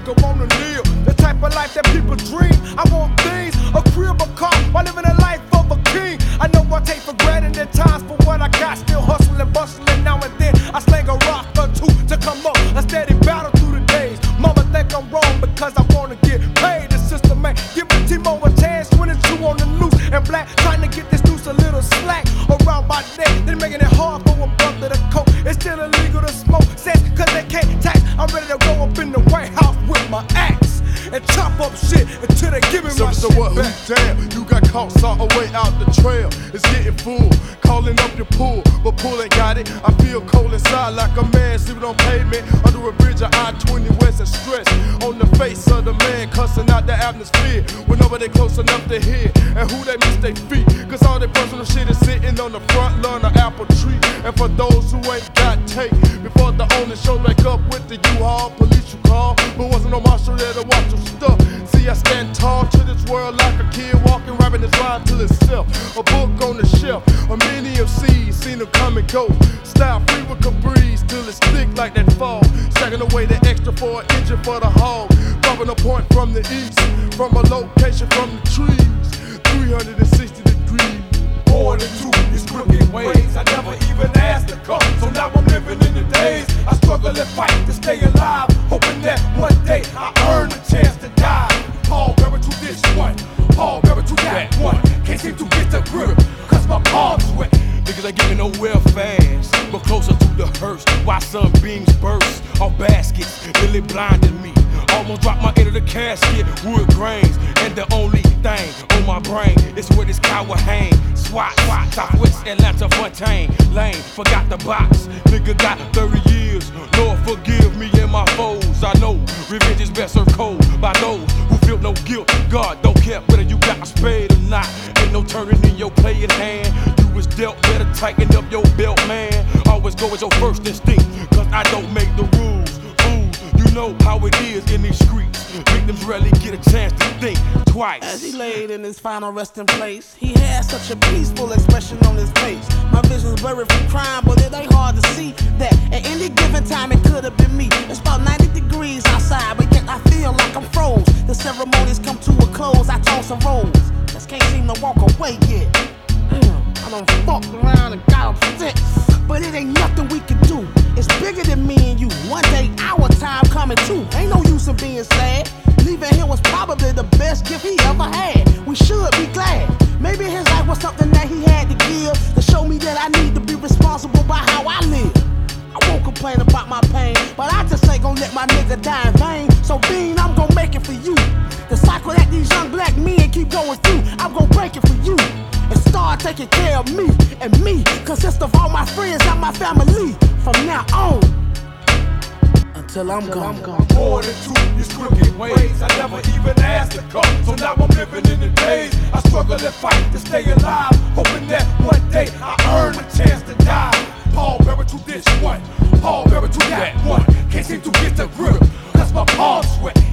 nigga wanna live the type of life that people dream. I want things, a crib, a car, while living a life of a king. I know I take for granted at times for what I got. Still hustling, bustling now and then. I slang a rock or two to come up. A steady battle through the days. Mama think I'm wrong because I wanna get paid. The system ain't giving T-Mo a chance. 22 on the loose and black, trying to get this noose a little slack around my neck. They're making it hard for a brother to cope. It's still illegal to smoke sex cause they can't tax. I'm ready to go up in the White House with my axe and chop up shit until they give me my shit back. Damn, you got caught, saw a way out the trail. It's getting full, calling up your pool, but pool ain't got it. I feel cold inside like a man sleeping on pavement under a bridge of I-20 West and stress on the face of the man cussing out the atmosphere when nobody close enough to hear and who they miss their feet. Cause all their personal shit is sitting on the front lawn of apple tree. And for those who ain't got take, before the owner show back up with the U-Haul, police you call, but wasn't no marshal there to watch your stuff. See, I stand tall to this world like a kid walking, rapping his rhyme to himself. A book on the shelf, a many MCs, seen them come and go. Style free with Caprice till it's thick like that fall. Stacking away the extra for an engine for the hog. Dropping a point from the east, from a location from the trees. 360 degrees. Born into these crooked ways, I never even asked to come. So now I'm living in the days. I struggle and fight to stay alive, hoping that one day I earn a chance to die. Paul Bearer to this one, Paul Bearer to that one. Can't seem to get the grip, cause my palms wet. Niggas ain't getting nowhere fast, but closer to the hearse. Why sunbeams burst off baskets, really blinded me. Almost dropped my end of the casket, wood grains, and the only thing on my brain is where this cow will hang. SWAT, Southwest Atlanta, Fontaine Lane, forgot the box. Nigga got 30 years, Lord forgive me and my foes. I know revenge is best served cold by those who feel no guilt. God don't care whether you got a spade or not. Ain't no turning in your playing hand. You was dealt, better tighten up your belt, man. Always go with your first instinct, cause I don't make the rules. You know how it is in these streets. Victims rarely get a chance to think twice. As he laid in his final resting place, he had such a peaceful expression on his face. My vision's blurry from crime, but it ain't hard to see that at any given time it could have been me. It's about 90 degrees outside, but yet I feel like I'm froze. The ceremonies come to a close, I toss and rolls. Just can't seem to walk away yet. I done fucked around and got upset, but it ain't nothing we can do. It's bigger than me and you. One day our time coming too. Ain't no use in being sad. Leaving here was probably the best gift he ever had. We should be glad. Maybe his life was something that he had to give to show me that I need to be responsible by how I live. I won't complain about my pain, but I just ain't gonna let my nigga die in vain. So Bean, I'm gonna make it for you. The cycle that these young black men keep going through, I'm gonna break it for you. And start taking care of me, and me consist of all my friends and my family from now on until I'm gone. Born into these crooked ways, I never even asked to come. So now I'm living in the days. I struggle and fight to stay alive, hoping that one day I earn a chance to die. Paul Bearer to this one, Paul Bearer to that one. Can't seem to get the grip, cause my palms sweat.